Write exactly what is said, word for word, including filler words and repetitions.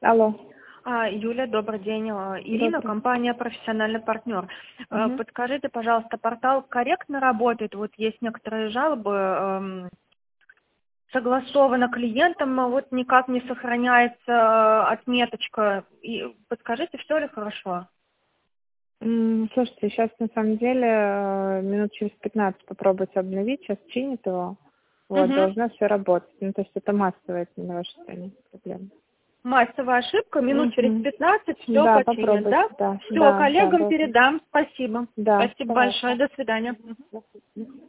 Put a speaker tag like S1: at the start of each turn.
S1: Алло.
S2: А, Юля, добрый день. А, Ирина,
S1: Добрый.
S2: компания «Профессиональный партнер». А,
S1: Мгм.
S2: Подскажите, пожалуйста, портал корректно работает? Вот есть некоторые жалобы, эм, согласовано клиентом, но вот никак не сохраняется э, отметочка. И подскажите, все ли хорошо?
S1: М, Слушайте, сейчас на самом деле э, минут через пятнадцать попробуйте обновить, сейчас чинит его. Вот,
S2: Угу.
S1: должна все работать. Ну, то есть это массовая на вашей стороне проблема.
S2: Массовая ошибка, минут через
S1: Мгм.
S2: пятнадцать все
S1: Да,
S2: починят,
S1: попробуйте,
S2: да?
S1: да,
S2: Все,
S1: да, да,
S2: коллегам
S1: должен.
S2: передам. Спасибо.
S1: Да,
S2: Спасибо
S1: давайте.
S2: большое. До свидания. Мгм.